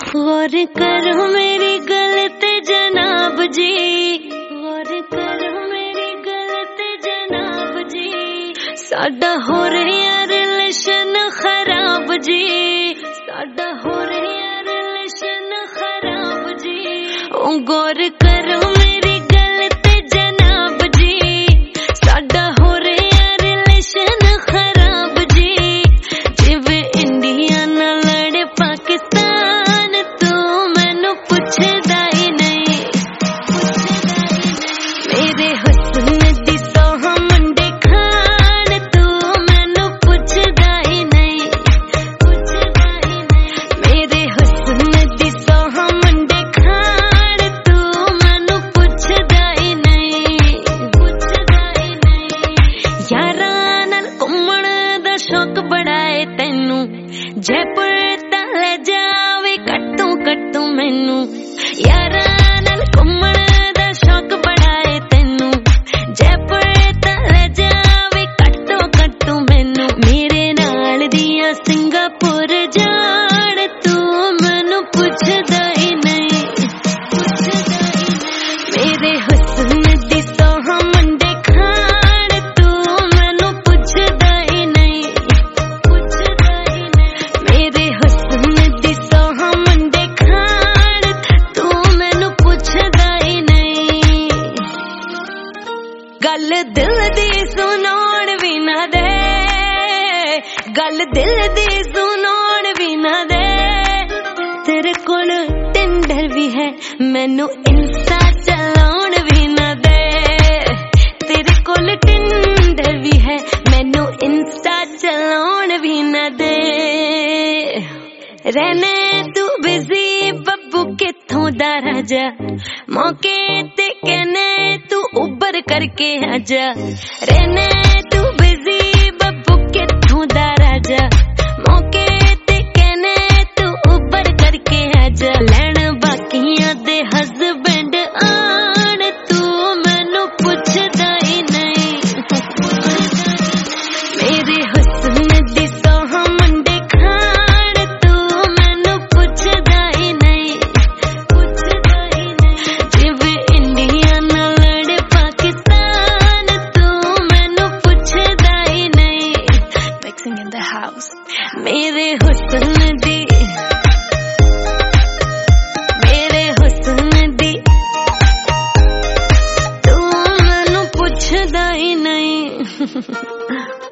गौर करो मेरी गलत जनाब जी, गौर करो मेरी गलत जनाब जी। साडा हो रहा रिलेशन खराब जी, साडा हो रहा रिलेशन खराब जी। ओ गौर करो मेरी गलत जनाब जी, साडा हो रहा रिलेशन खराब जी। जिवे इंडिया नाल लड़े पाकिस्तान, तू मैनू पुछदा ही नहीं, मेरे हुस्न दी सोह मुंडे खान, तू मैनू पुछदा ही नहीं, मेरे हुस्न दी सोह मुंडे खान, तू मैनू पुछदा ही नहीं। यारां नाल घुम्मण दा शौक बड़ा है तैनू, जयपुर तां ले जावे कट्टू कट्टू मैनू। यारां नाल घुम्मण दा शौक बड़ा है तैनू, जयपुर तां ले जावे कट्टू कट्टू मैनू। मेरे नाल दियां सिंगापुर जाण, तू मैनू पुछदा ही नहीं, मेरे हुस्न दी सोह मुंडे खान, तू मैनू पुछदा ही नहीं, मेरे हुस्न दी सोह मुंडे खान, तू मैनू पुछदा ही नहीं। गल दिल दी सुनाउण भी ना दे, गल दिल दी सुनाउण भी ना दे। तेरे कोल टिंडर भी है, मैनू इंस्टा चलाउण भी ना दे। तेरे कोल टिंडर भी है, मैनू इंस्टा चलाउण भी ना दे। रहने तू बिजी बब्बू किथों दा राजा, मौके ते कहने तू उबर करके आजा। रहने तू बिजी बब्बू किथों दा राजा, मौके ते कहने तू उबर करके आजा। लैण बाकियां दे हस्बैंड आण, तू मैनू पुछदा ही नहीं, मेरे हुस्न दी सोह मुंडे खान, तू मैनू पुछदा ही नहीं, जिवे इंडिया नाल लड़े पाकिस्तान, तू मैनू पुछदा ही नहीं। Mixing in the house, मेरे हुस्न दी, मेरे हुस्न दी, तू मैनू पुछदा ही नहीं।